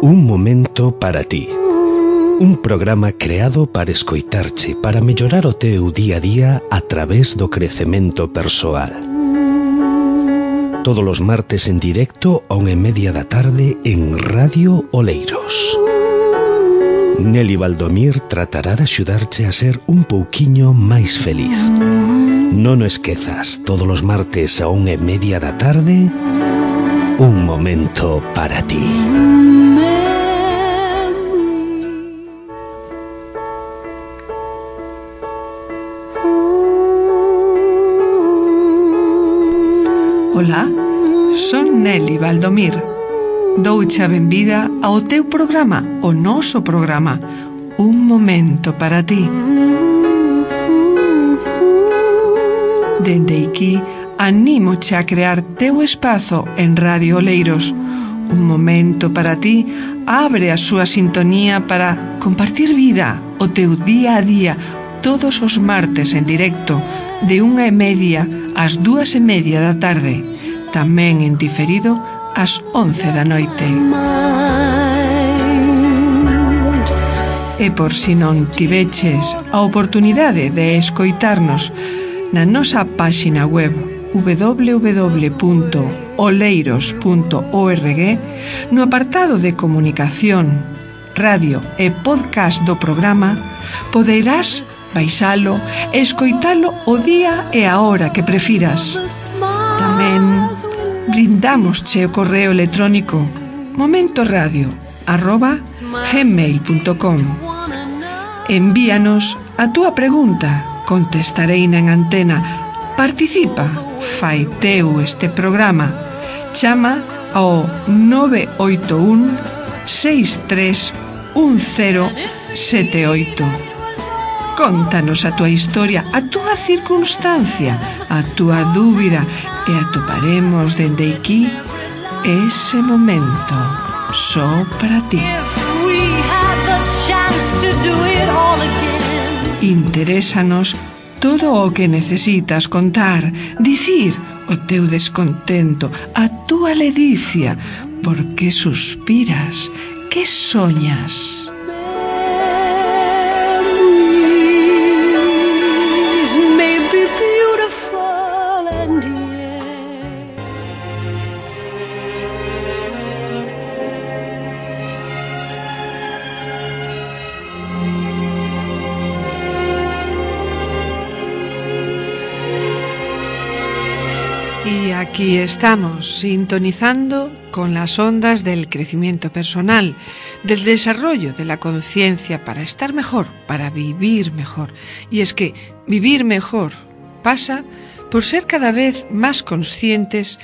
Un momento para ti. Un programa creado para escoitarche, para mellorar o teu día a día a través do crecemento persoal. Todos os martes en directo a 1:30 da tarde en Radio Oleiros. Nelly Valdomir tratará de axudarche a ser un pouquiño máis feliz. Non o esquezas, todos os martes a 1:30 da tarde, un momento para ti. Ola, son Nelly Valdomir. Douche a benvida ao teu programa, o noso programa, Un momento para ti. Dende aquí, anímoche a crear teu espazo en Radio Oleiros. Un momento para ti abre a súa sintonía para compartir vida, o teu día a día, todos os martes en directo, de 1:30 ás 2:30 da tarde, tamén en diferido ás 11 da noite. E por si non tiveches a oportunidade de escoitarnos na nosa páxina web www.oleiros.org, no apartado de comunicación, radio e podcast do programa, poderás baixalo e escoitalo o día e a hora que prefiras. Tamén brindamosche o correo electrónico momentoradio@gmail.com. Envíanos a túa pregunta, contestareina en antena. Participa, fai teu este programa. Chama ao 981 631078. Contanos a túa historia, a túa circunstancia, a túa dúbida e atoparemos dende aquí ese momento só para ti. Interésanos todo o que necesitas contar, dicir o teu descontento, a túa ledicia, por que suspiras, que soñas. Y aquí estamos, sintonizando con las ondas del crecimiento personal, del desarrollo de la conciencia para estar mejor, para vivir mejor. Y es que vivir mejor pasa por ser cada vez más conscientes,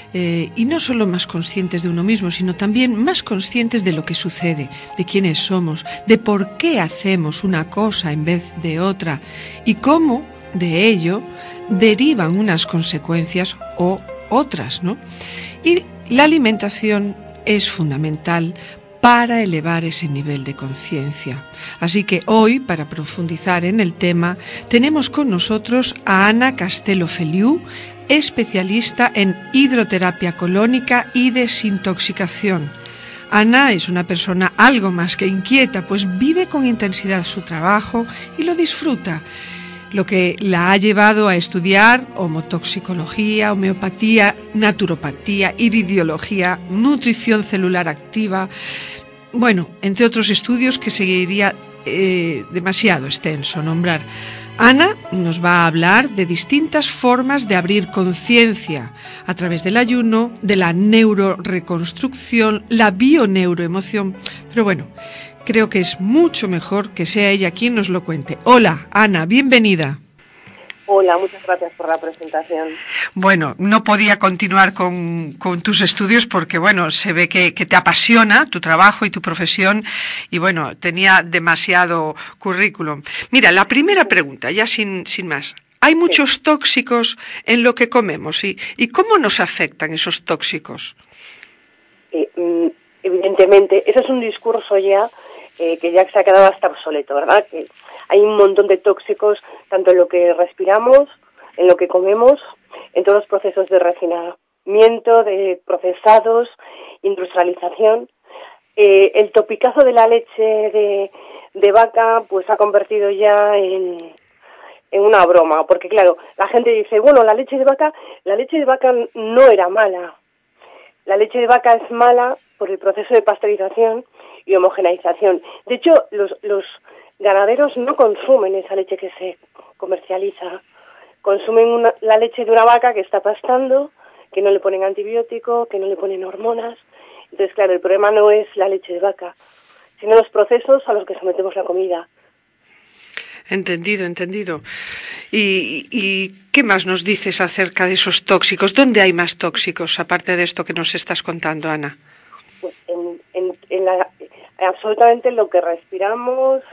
y no solo más conscientes de uno mismo, sino también más conscientes de lo que sucede, de quiénes somos, de por qué hacemos una cosa en vez de otra y cómo de ello derivan unas consecuencias o otras, ¿no? Y la alimentación es fundamental para elevar ese nivel de conciencia. Así que hoy, para profundizar en el tema, tenemos con nosotros a Ana Castelo Feliu, especialista en hidroterapia colónica y desintoxicación. Ana es una persona algo más que inquieta, pues vive con intensidad su trabajo y lo disfruta, lo que la ha llevado a estudiar homotoxicología, homeopatía, naturopatía, iridiología, nutrición celular activa, bueno, entre otros estudios que seguiría demasiado extenso nombrar. Ana nos va a hablar de distintas formas de abrir conciencia a través del ayuno, de la neuroreconstrucción, la bioneuroemoción, pero bueno, creo que es mucho mejor que sea ella quien nos lo cuente. Hola, Ana, bienvenida. Hola, muchas gracias por la presentación. Bueno, no podía continuar con tus estudios porque, bueno, se ve que te apasiona tu trabajo y tu profesión y, bueno, tenía demasiado currículum. Mira, la primera pregunta, ya sin más. Hay muchos tóxicos en lo que comemos y ¿cómo nos afectan esos tóxicos? Evidentemente, ese es un discurso ya que ya se ha quedado hasta obsoleto, ¿verdad? Que hay un montón de tóxicos, tanto en lo que respiramos, en lo que comemos, en todos los procesos de refinamiento, de procesados, industrialización. el topicazo de la leche de vaca pues ha convertido ya en una broma, porque claro, la gente dice, bueno, la leche de vaca no era mala. La leche de vaca es mala por el proceso de pasteurización y homogeneización. De hecho, los ganaderos no consumen esa leche que se comercializa. Consumen la leche de una vaca que está pastando, que no le ponen antibiótico, que no le ponen hormonas. Entonces, claro, el problema no es la leche de vaca, sino los procesos a los que sometemos la comida. Entendido. ¿Y qué más nos dices acerca de esos tóxicos? ¿Dónde hay más tóxicos, aparte de esto que nos estás contando, Ana? Pues absolutamente lo que respiramos,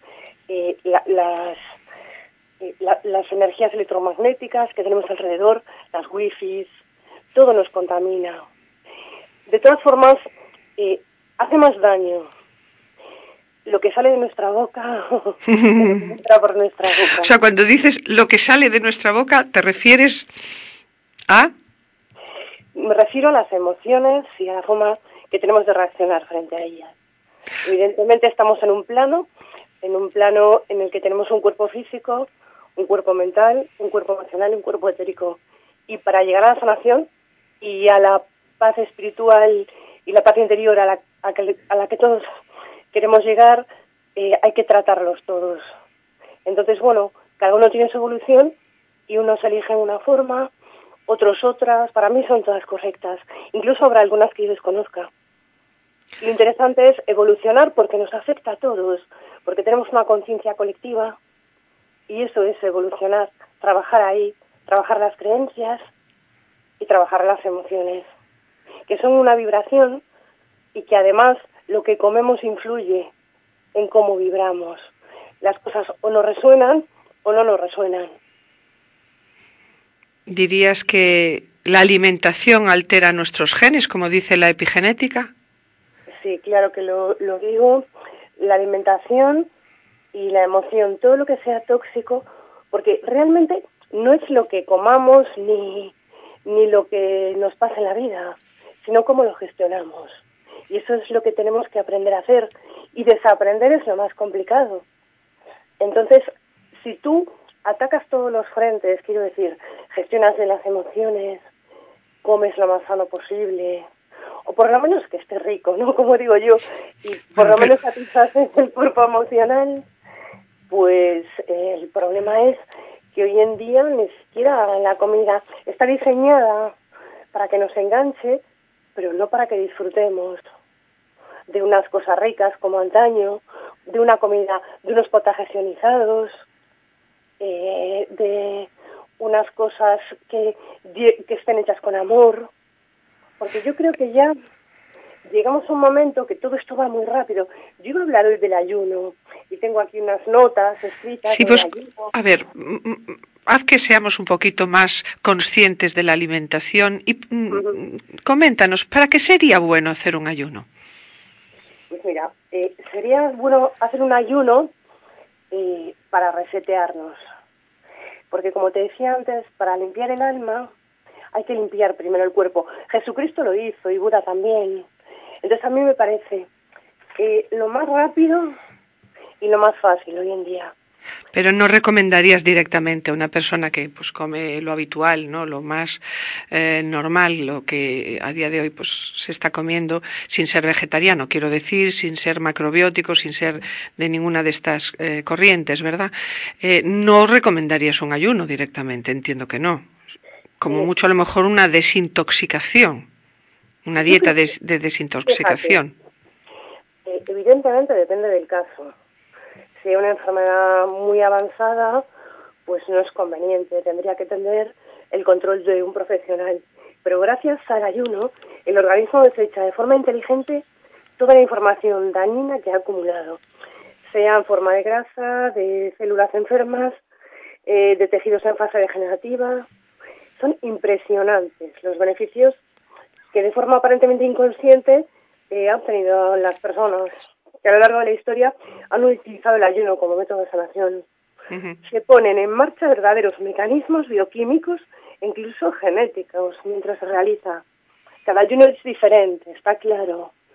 las energías electromagnéticas que tenemos alrededor, las wifis, todo nos contamina. De todas formas, hace más daño lo que sale de nuestra boca que lo que entra por nuestra boca. O sea, cuando dices lo que sale de nuestra boca, ¿te refieres a? Me refiero a las emociones y a la forma que tenemos de reaccionar frente a ellas. Evidentemente estamos en un plano en el que tenemos un cuerpo físico, un cuerpo mental, un cuerpo emocional y un cuerpo etérico. Y para llegar a la sanación y a la paz espiritual y la paz interior a la que todos queremos llegar, hay que tratarlos todos. Entonces, bueno, cada uno tiene su evolución y unos eligen una forma, otros otras. Para mí son todas correctas. Incluso habrá algunas que yo desconozca. Lo interesante es evolucionar porque nos afecta a todos, porque tenemos una conciencia colectiva y eso es evolucionar, trabajar ahí, trabajar las creencias y trabajar las emociones, que son una vibración y que además lo que comemos influye en cómo vibramos. Las cosas o nos resuenan o no nos resuenan. ¿Dirías que la alimentación altera nuestros genes, como dice la epigenética? Sí, claro que lo digo. La alimentación y la emoción, todo lo que sea tóxico, porque realmente no es lo que comamos ni lo que nos pasa en la vida, sino cómo lo gestionamos. Y eso es lo que tenemos que aprender a hacer. Y desaprender es lo más complicado. Entonces, si tú atacas todos los frentes, quiero decir, gestionas de las emociones, comes lo más sano posible, o por lo menos que esté rico, ¿no? Como digo yo, y por lo menos satisfaces el cuerpo emocional, pues el problema es que hoy en día ni siquiera la comida está diseñada para que nos enganche, pero no para que disfrutemos de unas cosas ricas como antaño, de una comida, de unos potajes ionizados, de unas cosas que estén hechas con amor, porque yo creo que ya llegamos a un momento que todo esto va muy rápido. Yo iba a hablar hoy del ayuno y tengo aquí unas notas escritas. Sí, pues, a ver, haz que seamos un poquito más conscientes de la alimentación y coméntanos, ¿para qué sería bueno hacer un ayuno? Pues mira, sería bueno hacer un ayuno para resetearnos. Porque como te decía antes, para limpiar el alma hay que limpiar primero el cuerpo. Jesucristo lo hizo y Buda también. Entonces a mí me parece lo más rápido y lo más fácil hoy en día. Pero no recomendarías directamente a una persona que pues come lo habitual, ¿no? Lo más normal, lo que a día de hoy pues se está comiendo, sin ser vegetariano, quiero decir, sin ser macrobiótico, sin ser de ninguna de estas corrientes, ¿verdad? No recomendarías un ayuno directamente, entiendo que no. Como mucho a lo mejor una desintoxicación, una dieta de desintoxicación. Fíjate, evidentemente depende del caso. Si hay una enfermedad muy avanzada, pues no es conveniente, tendría que tener el control de un profesional. Pero gracias al ayuno, el organismo desecha de forma inteligente toda la información dañina que ha acumulado, sea en forma de grasa, de células enfermas, de tejidos en fase degenerativa. Son impresionantes los beneficios que de forma aparentemente inconsciente han obtenido las personas que a lo largo de la historia han utilizado el ayuno como método de sanación. Uh-huh. Se ponen en marcha verdaderos mecanismos bioquímicos e incluso genéticos mientras se realiza. Cada ayuno es diferente, está claro.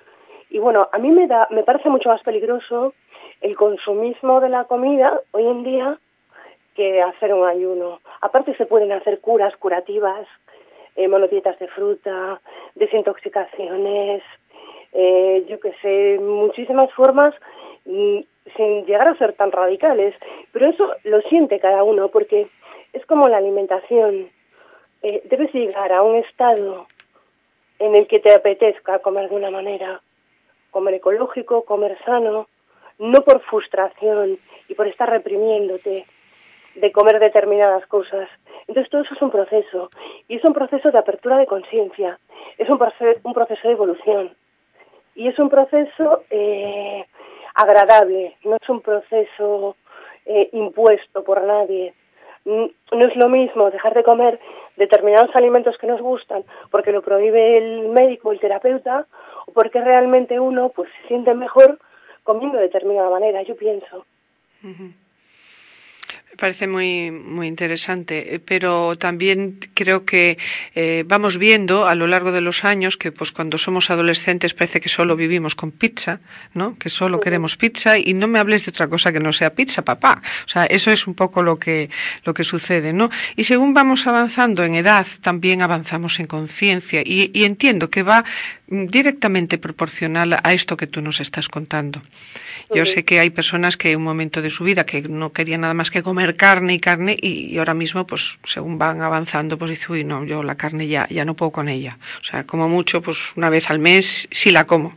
Y bueno, a mí me parece mucho más peligroso el consumismo de la comida hoy en día que hacer un ayuno. Aparte se pueden hacer curas curativas, monodietas de fruta, desintoxicaciones, yo qué sé, muchísimas formas sin llegar a ser tan radicales. Pero eso lo siente cada uno, porque es como la alimentación. Debes llegar a un estado en el que te apetezca comer de una manera, comer ecológico, comer sano, no por frustración y por estar reprimiéndote de comer determinadas cosas. Entonces todo eso es un proceso, y es un proceso de apertura de conciencia, es un proceso de evolución, y es un proceso agradable, no es un proceso impuesto por nadie. No es lo mismo dejar de comer determinados alimentos que nos gustan porque lo prohíbe el médico, el terapeuta, o porque realmente uno pues se siente mejor comiendo de determinada manera, yo pienso. Uh-huh. Me parece muy, muy interesante, pero también creo que vamos viendo a lo largo de los años que pues cuando somos adolescentes parece que solo vivimos con pizza, ¿no? Que solo queremos pizza y no me hables de otra cosa que no sea pizza, papá. O sea, eso es un poco lo que sucede, ¿no? Y según vamos avanzando en edad, también avanzamos en conciencia y entiendo que va directamente proporcional a esto que tú nos estás contando. Yo sé que hay personas que en un momento de su vida que no querían nada más que comer carne y ahora mismo, pues según van avanzando, pues dice, uy, no, yo la carne ya no puedo con ella. O sea, como mucho, pues una vez al mes sí la como.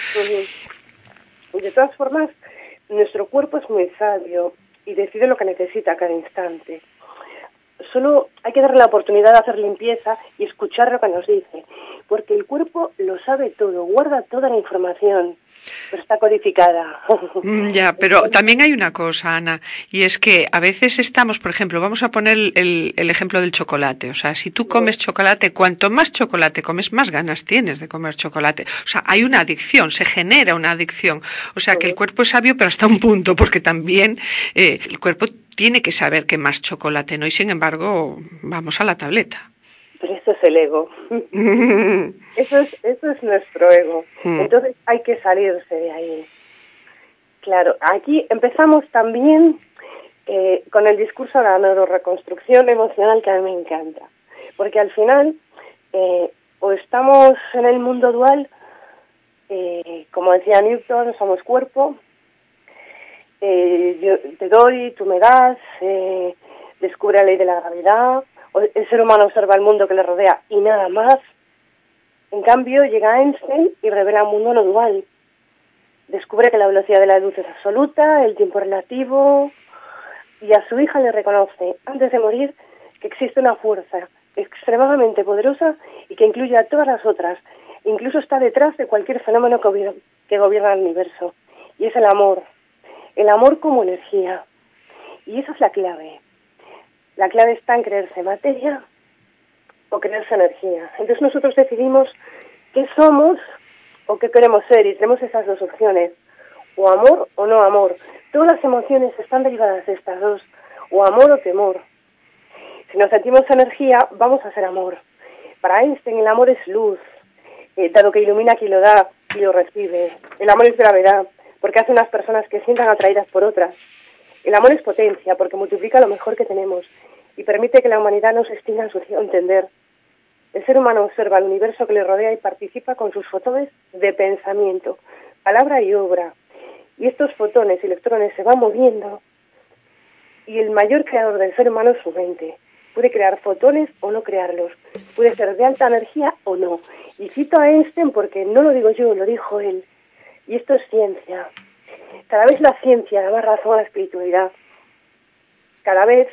De todas formas, nuestro cuerpo es muy sabio y decide lo que necesita a cada instante. Solo hay que darle la oportunidad de hacer limpieza y escuchar lo que nos dice, porque el cuerpo lo sabe todo, guarda toda la información, pero está codificada. Ya, pero también hay una cosa, Ana, y es que a veces estamos, por ejemplo, vamos a poner el ejemplo del chocolate. O sea, si tú comes chocolate, cuanto más chocolate comes, más ganas tienes de comer chocolate. O sea, hay una adicción, se genera una adicción. O sea, que el cuerpo es sabio, pero hasta un punto, porque también el cuerpo tiene que saber que más chocolate no, y sin embargo, vamos a la tableta. Pero eso es el ego. Eso es nuestro ego. Entonces hay que salirse de ahí. Claro, aquí empezamos también con el discurso de la neuroreconstrucción emocional, que a mí me encanta. Porque al final, o estamos en el mundo dual, como decía Newton, somos cuerpo, yo te doy, tú me das, descubre la ley de la gravedad, el ser humano observa el mundo que le rodea y nada más. En cambio, llega Einstein y revela un mundo no dual. Descubre que la velocidad de la luz es absoluta, el tiempo relativo, y a su hija le reconoce, antes de morir, que existe una fuerza extremadamente poderosa y que incluye a todas las otras, incluso está detrás de cualquier fenómeno que gobierna el universo, y es el amor como energía. Y esa es la clave. La clave está en creerse materia o creerse energía. Entonces nosotros decidimos qué somos o qué queremos ser, y tenemos esas dos opciones, o amor o no amor. Todas las emociones están derivadas de estas dos, o amor o temor. Si nos sentimos energía, vamos a ser amor. Para Einstein el amor es luz, dado que ilumina a quien lo da y lo recibe. El amor es gravedad, porque hace unas personas que sientan atraídas por otras. El amor es potencia, porque multiplica lo mejor que tenemos y permite que la humanidad no se extinga en su entender. El ser humano observa el universo que le rodea y participa con sus fotones de pensamiento, palabra y obra. Y estos fotones y electrones se van moviendo, y el mayor creador del ser humano es su mente. Puede crear fotones o no crearlos, puede ser de alta energía o no. Y cito a Einstein porque no lo digo yo, lo dijo él. Y esto es ciencia. Cada vez la ciencia da más razón a la espiritualidad. Cada vez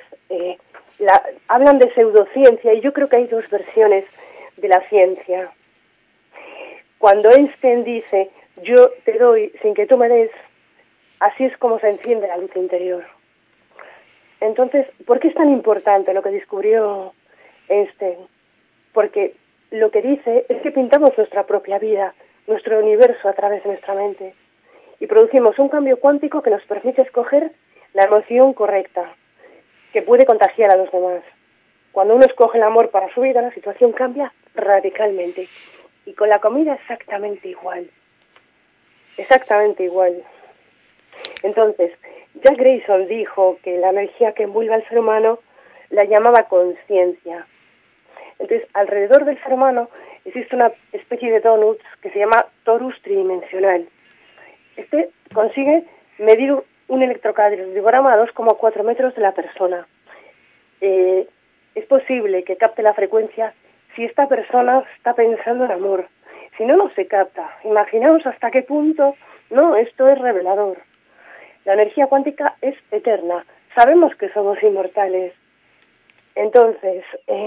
hablan de pseudociencia, y yo creo que hay dos versiones de la ciencia. Cuando Einstein dice, yo te doy sin que tú me des, así es como se enciende la luz interior. Entonces, ¿por qué es tan importante lo que descubrió Einstein? Porque lo que dice es que pintamos nuestra propia vida, nuestro universo a través de nuestra mente, y producimos un cambio cuántico que nos permite escoger la emoción correcta, que puede contagiar a los demás. Cuando uno escoge el amor para su vida, la situación cambia radicalmente. Y con la comida exactamente igual. exactamente igual. Entonces, Jack Grayson dijo que la energía que envuelve al ser humano la llamaba conciencia. Entonces, alrededor del ser humano existe una especie de donut que se llama torus tridimensional. Este consigue medir un electrocardiograma a 2,4 metros de la persona. Es posible que capte la frecuencia si esta persona está pensando en amor. Si no, no se capta. Imaginaos hasta qué punto, no, esto es revelador. La energía cuántica es eterna. Sabemos que somos inmortales. Entonces,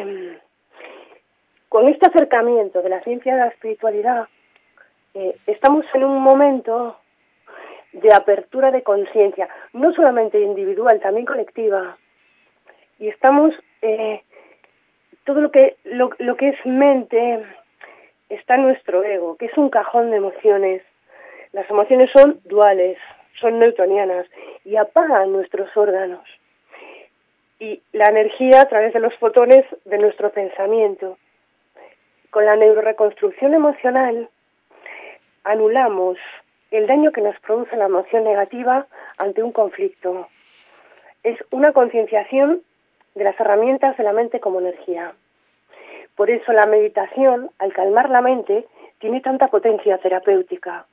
con este acercamiento de la ciencia de la espiritualidad, estamos en un momento de apertura de conciencia, no solamente individual, también colectiva. Y estamos, todo lo que es mente está en nuestro ego, que es un cajón de emociones. Las emociones son duales, son newtonianas y apagan nuestros órganos. Y la energía a través de los fotones de nuestro pensamiento. Con la neuroreconstrucción emocional anulamos el daño que nos produce la emoción negativa ante un conflicto. Es una concienciación de las herramientas de la mente como energía. Por eso la meditación, al calmar la mente, tiene tanta potencia terapéutica.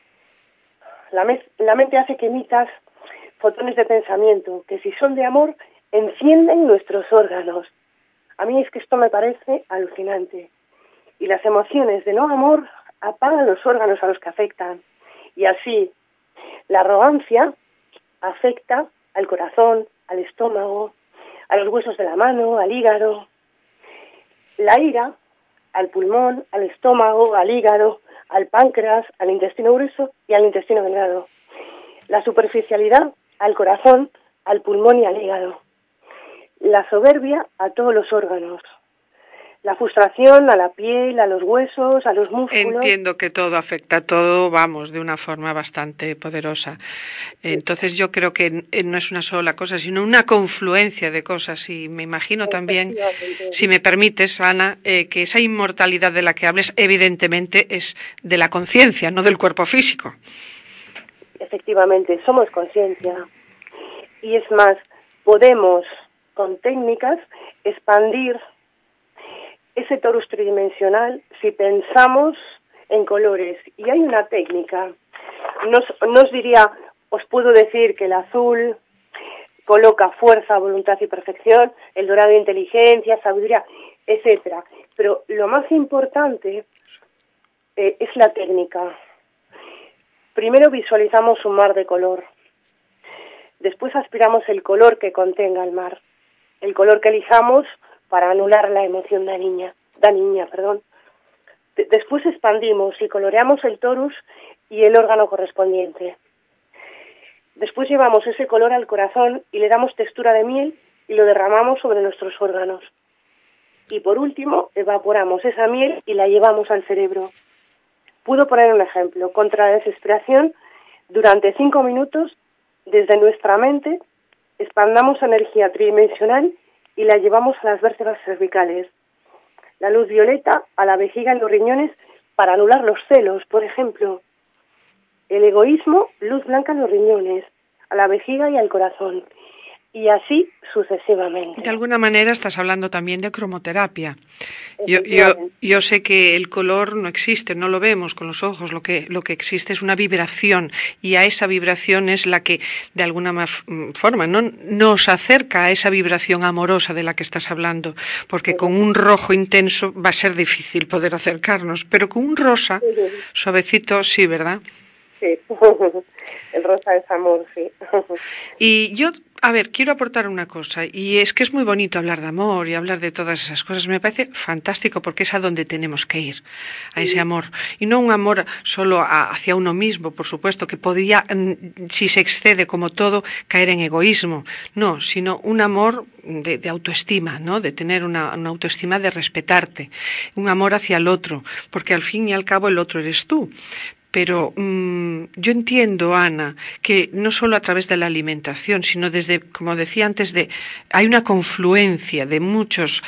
La mente hace que emitas fotones de pensamiento, que si son de amor, encienden nuestros órganos. A mí es que esto me parece alucinante. Y las emociones de no amor apagan los órganos a los que afectan. Y así, la arrogancia afecta al corazón, al estómago, a los huesos de la mano, al hígado. La ira, al pulmón, al estómago, al hígado, al páncreas, al intestino grueso y al intestino delgado. La superficialidad, al corazón, al pulmón y al hígado. La soberbia, a todos los órganos. La frustración, a la piel, a los huesos, a los músculos. Entiendo que todo afecta a todo, vamos, de una forma bastante poderosa. Entonces yo creo que no es una sola cosa, sino una confluencia de cosas. Y me imagino también, si me permites, Ana, que esa inmortalidad de la que hables, evidentemente, es de la conciencia, no del cuerpo físico. Efectivamente, somos conciencia. Y es más, podemos, con técnicas, expandir ese torus tridimensional si pensamos en colores. Y hay una técnica. No os diría, os puedo decir que el azul coloca fuerza, voluntad y perfección, el dorado inteligencia, sabiduría, etcétera. Pero lo más importante es la técnica. Primero visualizamos un mar de color. Después aspiramos el color que contenga el mar. El color que elijamos para anular la emoción de niña. Después expandimos y coloreamos el torus y el órgano correspondiente. Después llevamos ese color al corazón y le damos textura de miel y lo derramamos sobre nuestros órganos. Y por último, evaporamos esa miel y la llevamos al cerebro. Puedo poner un ejemplo. Contra la desesperación, durante 5 minutos, desde nuestra mente, expandamos energía tridimensional y la llevamos a las vértebras cervicales. La luz violeta a la vejiga y los riñones para anular los celos, por ejemplo. El egoísmo, luz blanca en los riñones, a la vejiga y al corazón. Y así sucesivamente. De alguna manera estás hablando también de cromoterapia. Yo sé que el color no existe, no lo vemos con los ojos, lo que existe es una vibración y a esa vibración es la que de alguna forma no nos acerca a esa vibración amorosa de la que estás hablando, porque con un rojo intenso va a ser difícil poder acercarnos, pero con un rosa suavecito sí, ¿verdad? Sí, el rosa es amor, sí. Y yo, a ver, quiero aportar una cosa, y es que es muy bonito hablar de amor y hablar de todas esas cosas. Me parece fantástico porque es a donde tenemos que ir, a ese amor. Y no un amor solo hacia uno mismo, por supuesto, que podría, si se excede como todo, caer en egoísmo. No, sino un amor de autoestima, ¿no? De tener una autoestima de respetarte, un amor hacia el otro, porque al fin y al cabo el otro eres tú. pero yo entiendo, Ana, que no solo a través de la alimentación, sino desde, como decía antes, hay una confluencia de muchas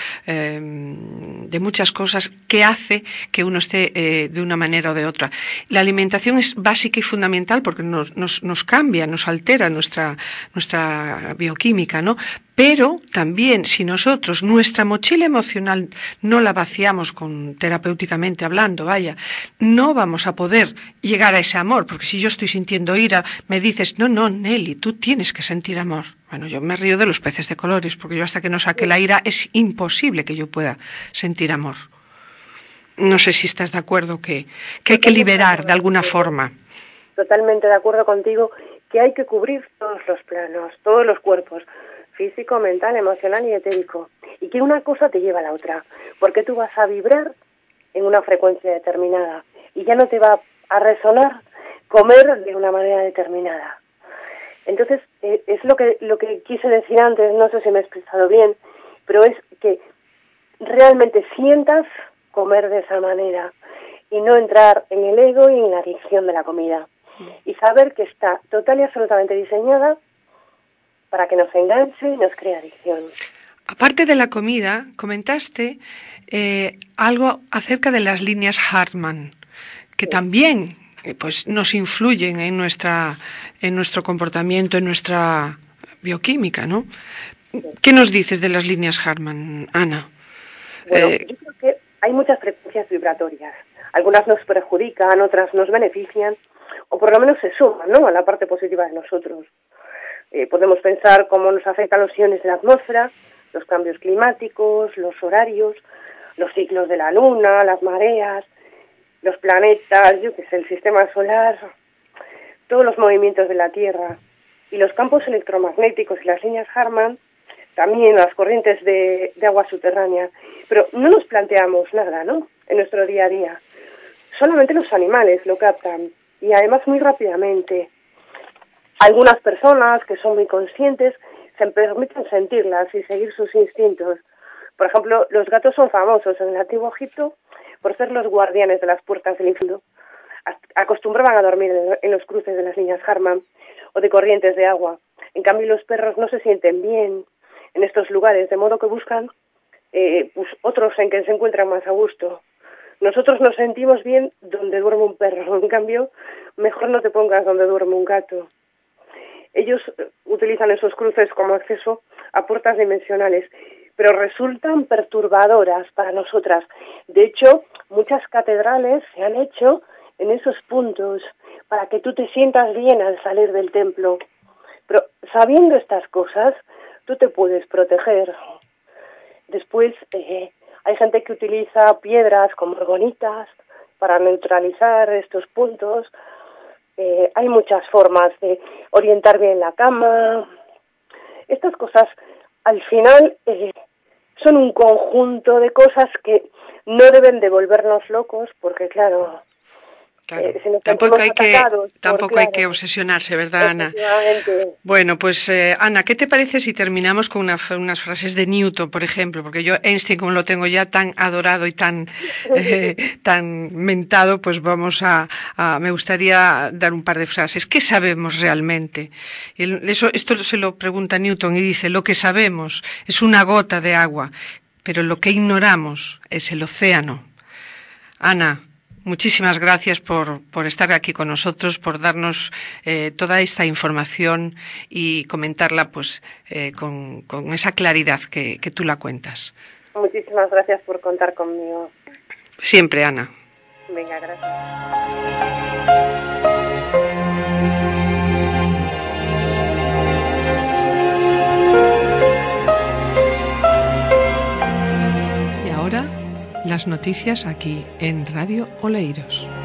cosas que hace que uno esté de una manera o de otra. La alimentación es básica y fundamental porque nos cambia, nos altera nuestra bioquímica, ¿no? Pero también si nosotros nuestra mochila emocional no la vaciamos terapéuticamente hablando, no vamos a poder llegar a ese amor, porque si yo estoy sintiendo ira, me dices, no, Nelly, tú tienes que sentir amor. Bueno, yo me río de los peces de colores, porque yo hasta que no saque la ira es imposible que yo pueda sentir amor. No sé si estás de acuerdo que hay que liberar de alguna forma. Totalmente de acuerdo contigo, que hay que cubrir todos los planos, todos los cuerpos, físico, mental, emocional y etérico, y que una cosa te lleva a la otra, porque tú vas a vibrar en una frecuencia determinada y ya no te va a resonar comer de una manera determinada. Entonces, es lo que quise decir antes, no sé si me he expresado bien, pero es que realmente sientas comer de esa manera y no entrar en el ego y en la adicción de la comida, y saber que está total y absolutamente diseñada para que nos enganche y nos cree adicción. Aparte de la comida, comentaste algo acerca de las líneas Hartmann, que también pues nos influyen en nuestro comportamiento, en nuestra bioquímica, ¿no? ¿Qué nos dices de las líneas Hartmann, Ana? Bueno, yo creo que hay muchas frecuencias vibratorias. Algunas nos perjudican, otras nos benefician, o por lo menos se suman, ¿no?, a la parte positiva de nosotros. Podemos pensar cómo nos afectan los iones de la atmósfera, los cambios climáticos, los horarios, los ciclos de la luna, las mareas, los planetas, el sistema solar, todos los movimientos de la Tierra, y los campos electromagnéticos y las líneas Hartmann, también las corrientes de agua subterránea. Pero no nos planteamos nada, ¿no?, en nuestro día a día. Solamente los animales lo captan, y además muy rápidamente. Algunas personas que son muy conscientes se permiten sentirlas y seguir sus instintos. Por ejemplo, los gatos son famosos en el Antiguo Egipto por ser los guardianes de las puertas del infierno. Acostumbraban a dormir en los cruces de las líneas Hartmann o de corrientes de agua. En cambio, los perros no se sienten bien en estos lugares, de modo que buscan otros en que se encuentran más a gusto. Nosotros nos sentimos bien donde duerme un perro, en cambio, mejor no te pongas donde duerme un gato. Ellos utilizan esos cruces como acceso a puertas dimensionales, pero resultan perturbadoras para nosotras. De hecho, muchas catedrales se han hecho en esos puntos para que tú te sientas bien al salir del templo. Pero sabiendo estas cosas, tú te puedes proteger. Después, hay gente que utiliza piedras como argonitas para neutralizar estos puntos. Hay muchas formas de orientar bien la cama. Estas cosas, al final, son un conjunto de cosas que no deben de volvernos locos, porque claro, si nos tampoco hay claro, que obsesionarse, ¿verdad, Ana? Bueno, pues Ana, ¿qué te parece si terminamos con unas frases de Newton, por ejemplo? Porque yo Einstein, como lo tengo ya tan adorado y tan mentado, pues me gustaría dar un par de frases. ¿Qué sabemos realmente? Esto se lo pregunta Newton y dice, lo que sabemos es una gota de agua, pero lo que ignoramos es el océano. Ana, muchísimas gracias por estar aquí con nosotros, por darnos toda esta información y comentarla pues con esa claridad que tú la cuentas. Muchísimas gracias por contar conmigo. Siempre, Ana. Venga, gracias. Y ahora, las noticias aquí en Radio Oleiros.